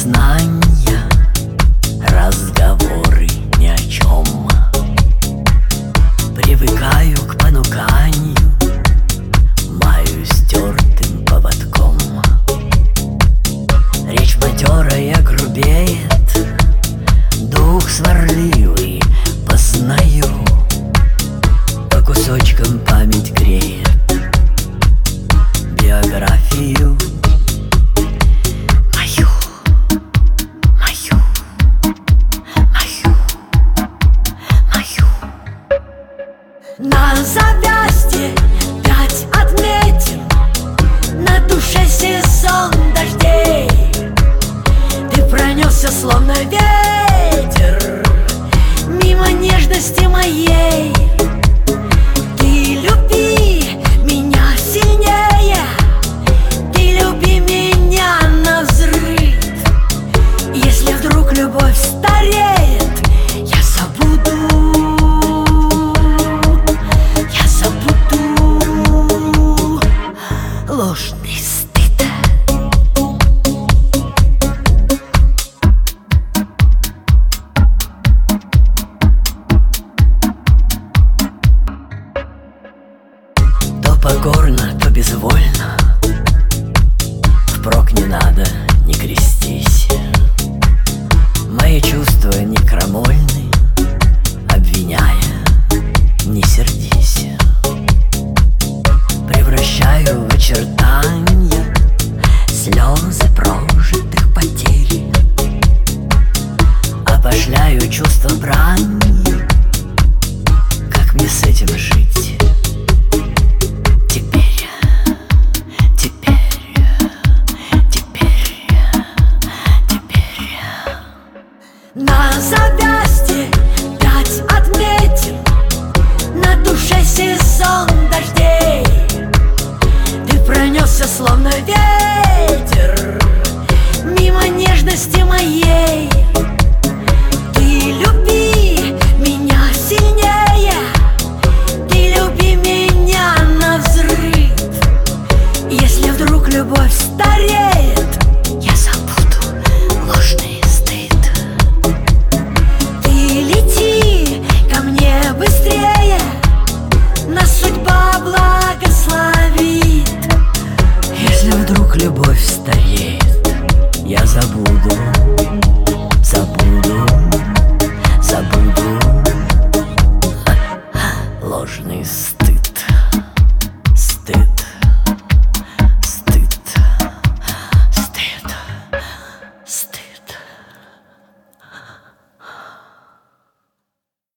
признания, разговоры ни о чем. Привыкаю к понуканию, маю стертым поводком. Речь матерая грубеет, дух сварливый познаю, по кусочкам память греет биографию мою. На запястье 5 отметин, на душе сезон дождей. Ты пронесся словно ветер мимо нежности моей. Ты люби меня сильнее, ты люби меня навзрыд. Если вдруг любовь стареет, я забуду ложный стыд. То покорно, то безвольно, впрок не надо, не крестись. Мои чувства не крамольны, обвиняя, не сердись. Превращаю в очертания слезы прожитых потерь, опошляю чувства бранью. Как мне с этим жить? Теперь на запястье 5 отметин, на душе сезон дождей. Ты пронесся словно ветер мимо нежности моей. Ты люби меня сильнее, ты люби меня навзрыд. Если вдруг любовь стареет, я забуду ложный стыд. Ты лети ко мне быстрее, нас судьба благословит. Если вдруг любовь стареет, я забуду